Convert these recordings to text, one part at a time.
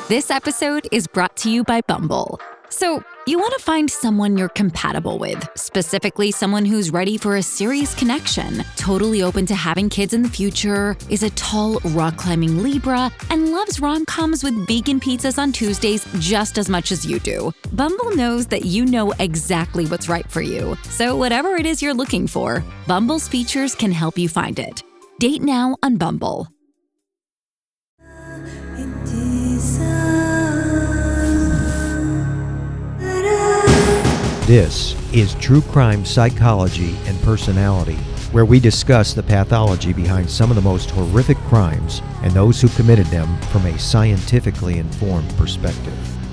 This episode is brought to you by Bumble. So, you want to find someone you're compatible with, specifically someone who's ready for a serious connection, totally open to having kids in the future, is a tall, rock-climbing Libra, and loves rom-coms with vegan pizzas on Tuesdays just as much as you do. Bumble knows that you know exactly what's right for you. So whatever it is you're looking for, Bumble's features can help you find it. Date now on Bumble. This is True Crime Psychology and Personality, where we discuss the pathology behind some of the most horrific crimes and those who committed them from a scientifically informed perspective.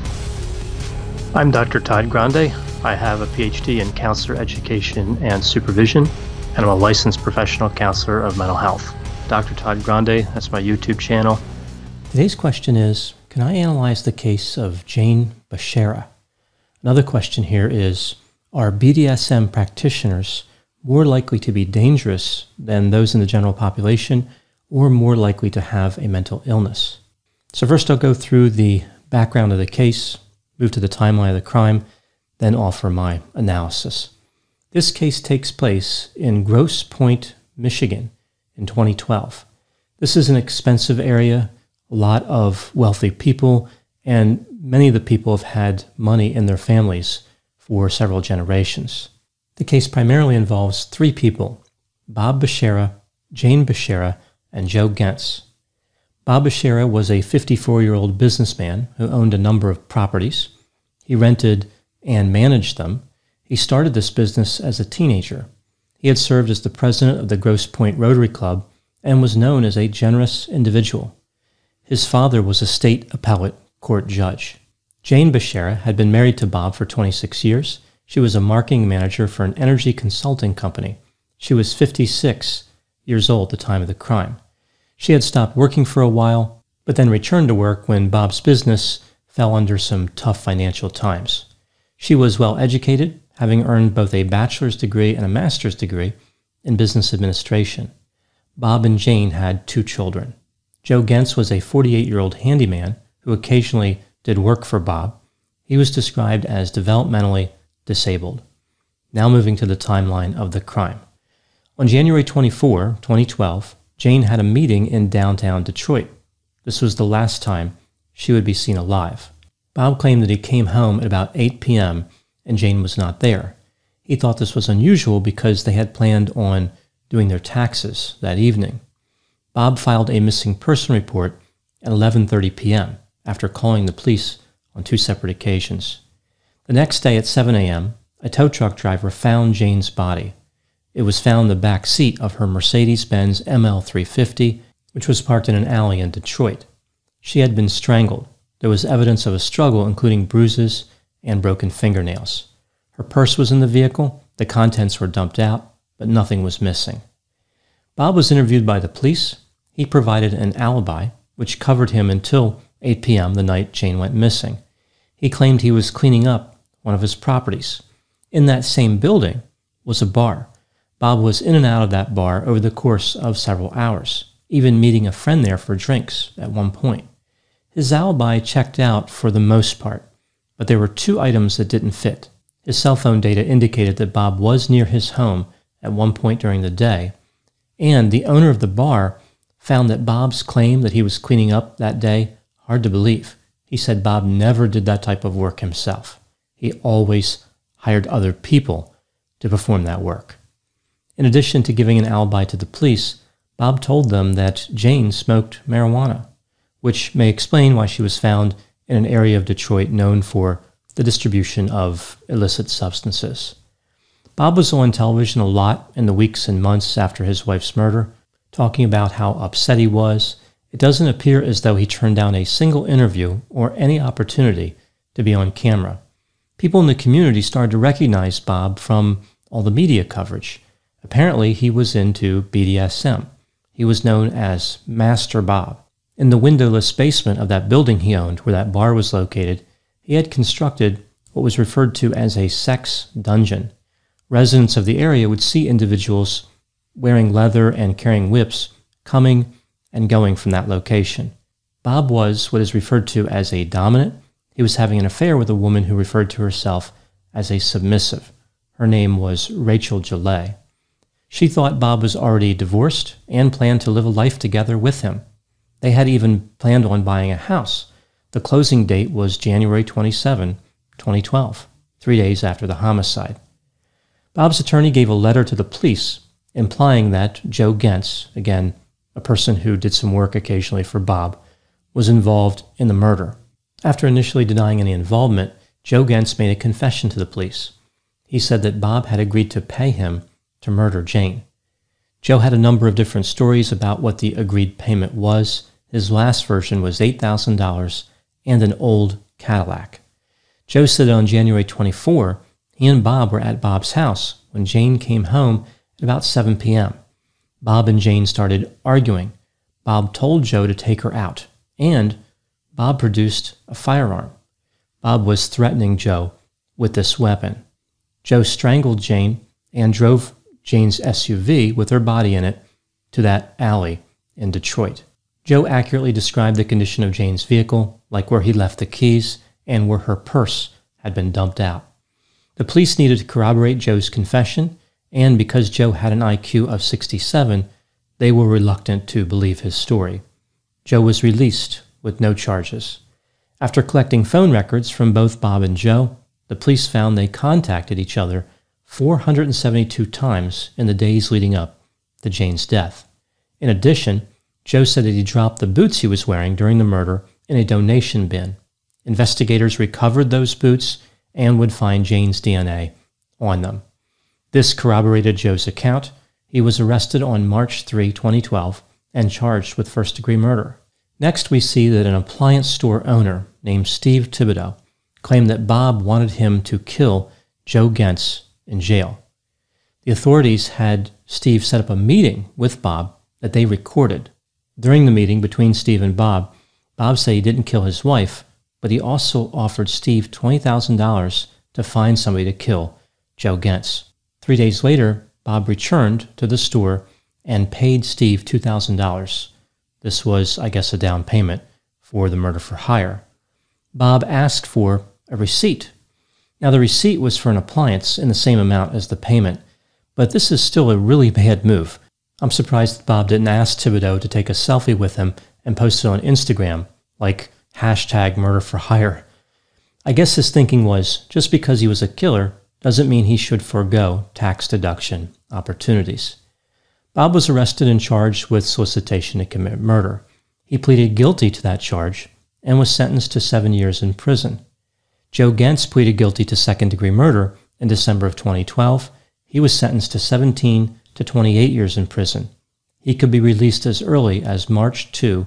I'm Dr. Todd Grande. I have a PhD in counselor education and supervision, and I'm a licensed professional counselor of mental health. Dr. Todd Grande, that's my YouTube channel. Today's question is, can I analyze the case of Jane Bashara? Another question here is, are BDSM practitioners more likely to be dangerous than those in the general population or more likely to have a mental illness? So first I'll go through the background of the case, move to the timeline of the crime, then offer my analysis. This case takes place in Grosse Pointe, Michigan in 2012. This is an expensive area, a lot of wealthy people, and many of the people have had money in their families for several generations. The case primarily involves three people: Bob Bashara, Jane Bashara, and Joe Gentz. Bob Bashara was a 54-year-old businessman who owned a number of properties. He rented and managed them. He started this business as a teenager. He had served as the president of the Grosse Pointe Rotary Club and was known as a generous individual. His father was a state appellate court judge. Jane Bashara had been married to Bob for 26 years. She was a marketing manager for an energy consulting company. She was 56 years old at the time of the crime. She had stopped working for a while, but then returned to work when Bob's business fell under some tough financial times. She was well educated, having earned both a bachelor's degree and a master's degree in business administration. Bob and Jane had two children. Joe Gentz was a 48-year-old handyman who occasionally did work for Bob. He was described as developmentally disabled. Now moving to the timeline of the crime. On January 24, 2012, Jane had a meeting in downtown Detroit. This was the last time she would be seen alive. Bob claimed that he came home at about 8 p.m. and Jane was not there. He thought this was unusual because they had planned on doing their taxes that evening. Bob filed a missing person report at 11:30 p.m. after calling the police on two separate occasions. The next day at 7 a.m., a tow truck driver found Jane's body. It was found in the back seat of her Mercedes-Benz ML350, which was parked in an alley in Detroit. She had been strangled. There was evidence of a struggle, including bruises and broken fingernails. Her purse was in the vehicle. The contents were dumped out, but nothing was missing. Bob was interviewed by the police. He provided an alibi, which covered him until 8 p.m. the night Jane went missing. He claimed he was cleaning up one of his properties. In that same building was a bar. Bob was in and out of that bar over the course of several hours, even meeting a friend there for drinks at one point. His alibi checked out for the most part, but there were two items that didn't fit. His cell phone data indicated that Bob was near his home at one point during the day, and the owner of the bar found that Bob's claim that he was cleaning up that day hard to believe. He said Bob never did that type of work himself. He always hired other people to perform that work. In addition to giving an alibi to the police, Bob told them that Jane smoked marijuana, which may explain why she was found in an area of Detroit known for the distribution of illicit substances. Bob was on television a lot in the weeks and months after his wife's murder, talking about how upset he was. It doesn't appear as though he turned down a single interview or any opportunity to be on camera. People in the community started to recognize Bob from all the media coverage. Apparently, he was into BDSM. He was known as Master Bob. In the windowless basement of that building he owned, where that bar was located, he had constructed what was referred to as a sex dungeon. Residents of the area would see individuals wearing leather and carrying whips coming and going from that location. Bob was what is referred to as a dominant. He was having an affair with a woman who referred to herself as a submissive. Her name was Rachel Gillet. She thought Bob was already divorced and planned to live a life together with him. They had even planned on buying a house. The closing date was January 27, 2012, 3 days after the homicide. Bob's attorney gave a letter to the police implying that Joe Gentz, again, a person who did some work occasionally for Bob, was involved in the murder. After initially denying any involvement, Joe Gentz made a confession to the police. He said that Bob had agreed to pay him to murder Jane. Joe had a number of different stories about what the agreed payment was. His last version was $8,000 and an old Cadillac. Joe said on January 24, he and Bob were at Bob's house when Jane came home at about 7 p.m. Bob and Jane started arguing. Bob told Joe to take her out, and Bob produced a firearm. Bob was threatening Joe with this weapon. Joe strangled Jane and drove Jane's SUV with her body in it to that alley in Detroit. Joe accurately described the condition of Jane's vehicle, like where he left the keys and where her purse had been dumped out. The police needed to corroborate Joe's confession, and because Joe had an IQ of 67, they were reluctant to believe his story. Joe was released with no charges. After collecting phone records from both Bob and Joe, the police found they contacted each other 472 times in the days leading up to Jane's death. In addition, Joe said that he dropped the boots he was wearing during the murder in a donation bin. Investigators recovered those boots and would find Jane's DNA on them. This corroborated Joe's account. He was arrested on March 3, 2012, and charged with first-degree murder. Next, we see that an appliance store owner named Steve Thibodeau claimed that Bob wanted him to kill Joe Gentz in jail. The authorities had Steve set up a meeting with Bob that they recorded. During the meeting between Steve and Bob, Bob said he didn't kill his wife, but he also offered Steve $20,000 to find somebody to kill Joe Gentz. 3 days later, Bob returned to the store and paid Steve $2,000. This was, I guess, a down payment for the murder for hire. Bob asked for a receipt. Now, the receipt was for an appliance in the same amount as the payment, but this is still a really bad move. I'm surprised that Bob didn't ask Thibodeau to take a selfie with him and post it on Instagram, like #murder-for-hire. I guess his thinking was, just because he was a killer doesn't mean he should forego tax deduction opportunities. Bob was arrested and charged with solicitation to commit murder. He pleaded guilty to that charge and was sentenced to 7 years in prison. Joe Gentz pleaded guilty to second-degree murder in December of 2012. He was sentenced to 17 to 28 years in prison. He could be released as early as March 2,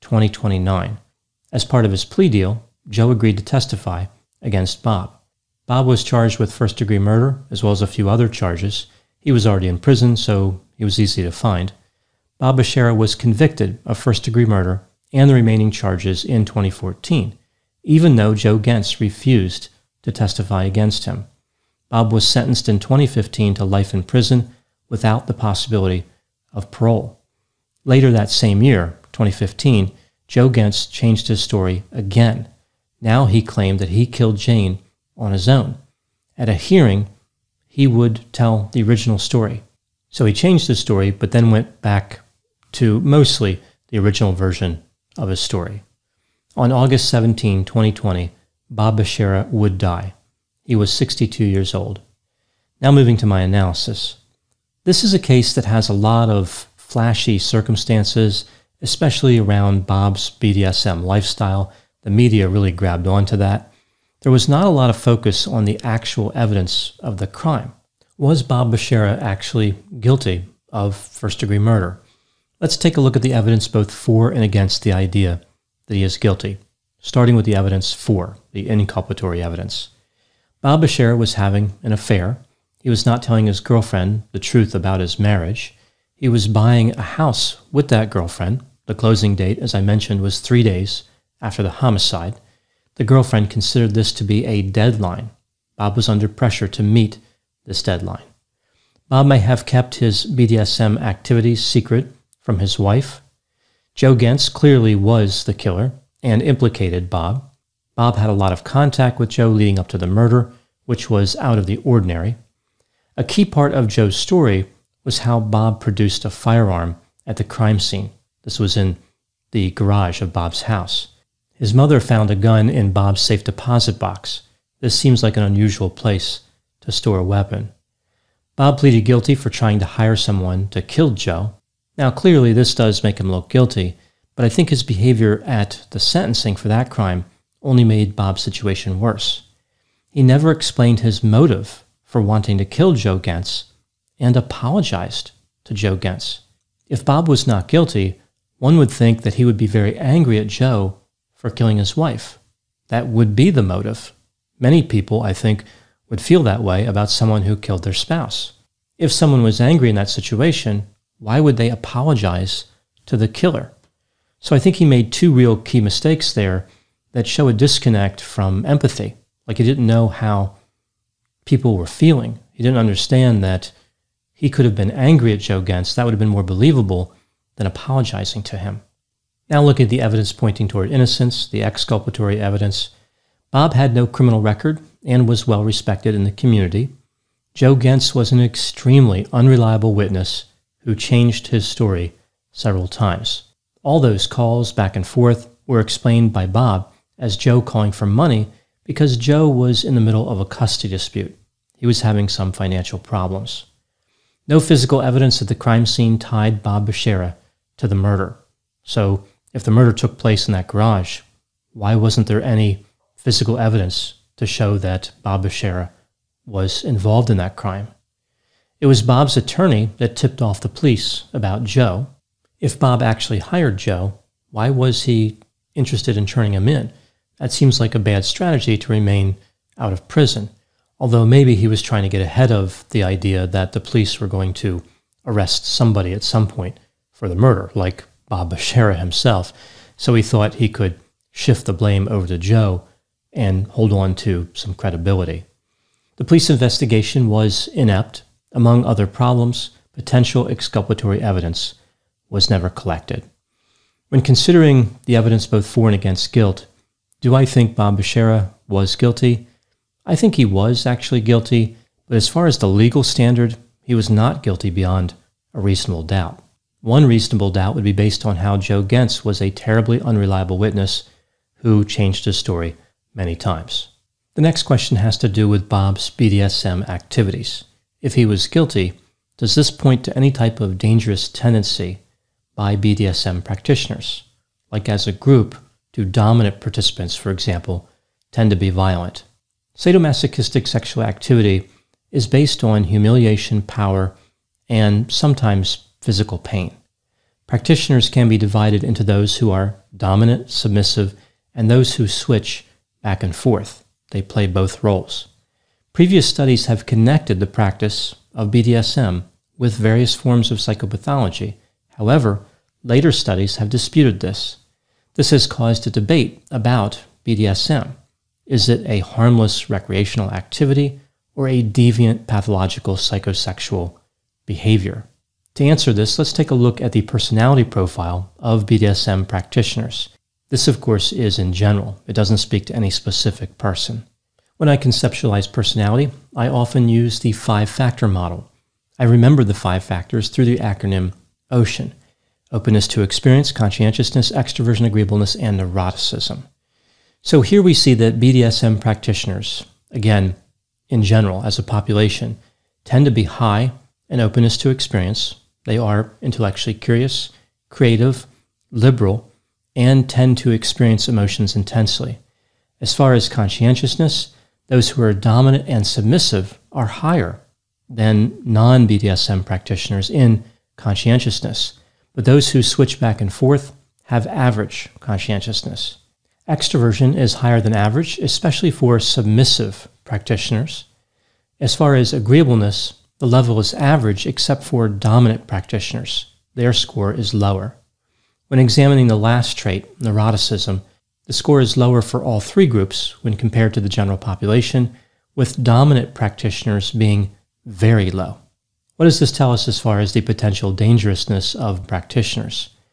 2029. As part of his plea deal, Joe agreed to testify against Bob. Bob was charged with first-degree murder, as well as a few other charges. He was already in prison, so he was easy to find. Bob Bashara was convicted of first-degree murder and the remaining charges in 2014, even though Joe Gentz refused to testify against him. Bob was sentenced in 2015 to life in prison without the possibility of parole. Later that same year, 2015, Joe Gentz changed his story again. Now he claimed that he killed Jane on his own. At a hearing, he would tell the original story. So he changed his story, but then went back to mostly the original version of his story. On August 17, 2020, Bob Bashara would die. He was 62 years old. Now moving to my analysis. This is a case that has a lot of flashy circumstances, especially around Bob's BDSM lifestyle. The media really grabbed onto that. There was not a lot of focus on the actual evidence of the crime. Was Bob Bashara actually guilty of first-degree murder? Let's take a look at the evidence both for and against the idea that he is guilty, starting with the evidence for, the inculpatory evidence. Bob Bashara was having an affair. He was not telling his girlfriend the truth about his marriage. He was buying a house with that girlfriend. The closing date, as I mentioned, was 3 days after the homicide. The girlfriend considered this to be a deadline. Bob was under pressure to meet this deadline. Bob may have kept his BDSM activities secret from his wife. Joe Gentz clearly was the killer and implicated Bob. Bob had a lot of contact with Joe leading up to the murder, which was out of the ordinary. A key part of Joe's story was how Bob produced a firearm at the crime scene. This was in the garage of Bob's house. His mother found a gun in Bob's safe deposit box. This seems like an unusual place to store a weapon. Bob pleaded guilty for trying to hire someone to kill Joe. Now, clearly, this does make him look guilty, but I think his behavior at the sentencing for that crime only made Bob's situation worse. He never explained his motive for wanting to kill Joe Gentz and apologized to Joe Gentz. If Bob was not guilty, one would think that he would be very angry at Joe for killing his wife. That would be the motive. Many people, I think, would feel that way about someone who killed their spouse. If someone was angry in that situation, why would they apologize to the killer? So I think he made two real key mistakes there that show a disconnect from empathy. Like he didn't know how people were feeling. He didn't understand that he could have been angry at Joe Gentz. That would have been more believable than apologizing to him. Now look at the evidence pointing toward innocence, the exculpatory evidence. Bob had no criminal record and was well respected in the community. Joe Gentz was an extremely unreliable witness who changed his story several times. All those calls back and forth were explained by Bob as Joe calling for money because Joe was in the middle of a custody dispute. He was having some financial problems. No physical evidence at the crime scene tied Bob Bashara to the murder. So if the murder took place in that garage, why wasn't there any physical evidence to show that Bob Bashara was involved in that crime? It was Bob's attorney that tipped off the police about Joe. If Bob actually hired Joe, why was he interested in turning him in? That seems like a bad strategy to remain out of prison, although maybe he was trying to get ahead of the idea that the police were going to arrest somebody at some point for the murder, like Bob Bashara himself. So he thought he could shift the blame over to Joe and hold on to some credibility. The police investigation was inept. Among other problems, potential exculpatory evidence was never collected. When considering the evidence both for and against guilt, do I think Bob Bashara was guilty? I think he was actually guilty, but as far as the legal standard, he was not guilty beyond a reasonable doubt. One reasonable doubt would be based on how Joe Gentz was a terribly unreliable witness who changed his story many times. The next question has to do with Bob's BDSM activities. If he was guilty, does this point to any type of dangerous tendency by BDSM practitioners? Like as a group, do dominant participants, for example, tend to be violent? Sadomasochistic sexual activity is based on humiliation, power, and sometimes physical pain. Practitioners can be divided into those who are dominant, submissive, and those who switch back and forth. They play both roles. Previous studies have connected the practice of BDSM with various forms of psychopathology. However, later studies have disputed this. This has caused a debate about BDSM. Is it a harmless recreational activity or a deviant pathological psychosexual behavior? To answer this, let's take a look at the personality profile of BDSM practitioners. This, of course, is in general. It doesn't speak to any specific person. When I conceptualize personality, I often use the 5-factor model. I remember the 5 factors through the acronym OCEAN: openness to experience, conscientiousness, extroversion, agreeableness, and neuroticism. So here we see that BDSM practitioners, again, in general, as a population, tend to be high in openness to experience. They are intellectually curious, creative, liberal, and tend to experience emotions intensely. As far as conscientiousness, those who are dominant and submissive are higher than non-BDSM practitioners in conscientiousness, but those who switch back and forth have average conscientiousness. Extroversion is higher than average, especially for submissive practitioners. As far as agreeableness, the level is average except for dominant practitioners. Their score is lower. When examining the last trait, neuroticism, the score is lower for all 3 groups when compared to the general population, with dominant practitioners being very low. What does this tell us as far as the potential dangerousness of practitioners?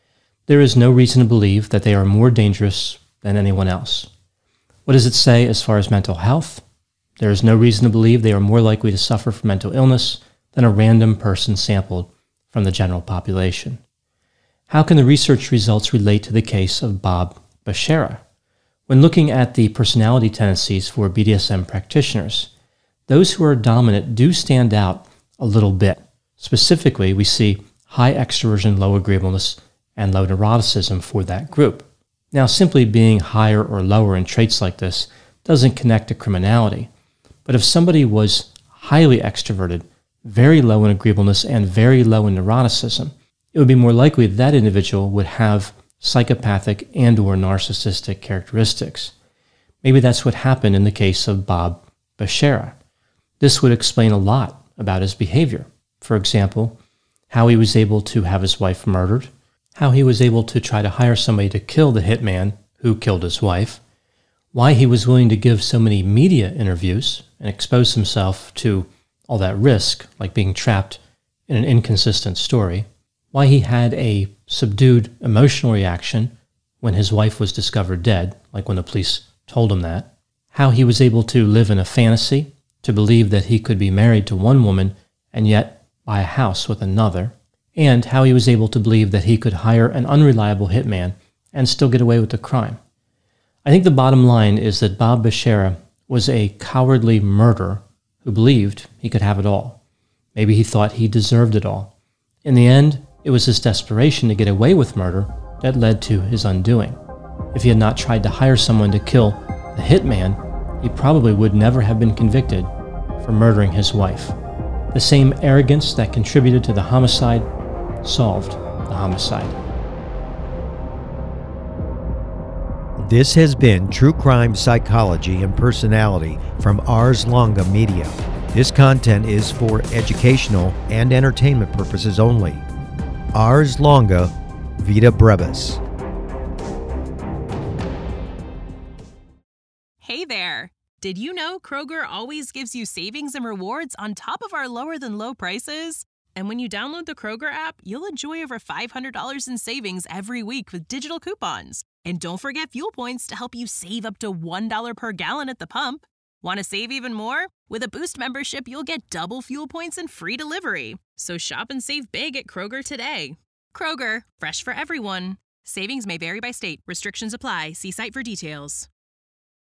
there is no reason to believe that they are more dangerous than anyone else. What does it say as far as mental health? There is no reason to believe they are more likely to suffer from mental illness than a random person sampled from the general population. How can the research results relate to the case of Bob Bashara? When looking at the personality tendencies for BDSM practitioners, those who are dominant do stand out a little bit. Specifically, we see high extroversion, low agreeableness, and low neuroticism for that group. Now, simply being higher or lower in traits like this doesn't connect to criminality. But if somebody was highly extroverted, very low in agreeableness, and very low in neuroticism, it would be more likely that individual would have psychopathic and or narcissistic characteristics. Maybe that's what happened in the case of Bob Bashara. This would explain a lot about his behavior. For example, how he was able to have his wife murdered, how he was able to try to hire somebody to kill the hitman who killed his wife, why he was willing to give so many media interviews and expose himself to all that risk, like being trapped in an inconsistent story, why he had a subdued emotional reaction when his wife was discovered dead, like when the police told him that, how he was able to live in a fantasy, to believe that he could be married to one woman and yet buy a house with another, and how he was able to believe that he could hire an unreliable hitman and still get away with the crime. I think the bottom line is that Bob Bashara was a cowardly murderer who believed he could have it all. Maybe he thought he deserved it all. In the end, it was his desperation to get away with murder that led to his undoing. If he had not tried to hire someone to kill the hitman, he probably would never have been convicted for murdering his wife. The same arrogance that contributed to the homicide solved the homicide. This has been True Crime Psychology and Personality from Ars Longa Media. This content is for educational and entertainment purposes only. Ars Longa, Vita Brevis. Hey there! Did you know Kroger always gives you savings and rewards on top of our lower-than-low prices? And when you download the Kroger app, you'll enjoy over $500 in savings every week with digital coupons. And don't forget fuel points to help you save up to $1 per gallon at the pump. Want to save even more? With a Boost membership, you'll get double fuel points and free delivery. So shop and save big at Kroger today. Kroger, fresh for everyone. Savings may vary by state. Restrictions apply. See site for details.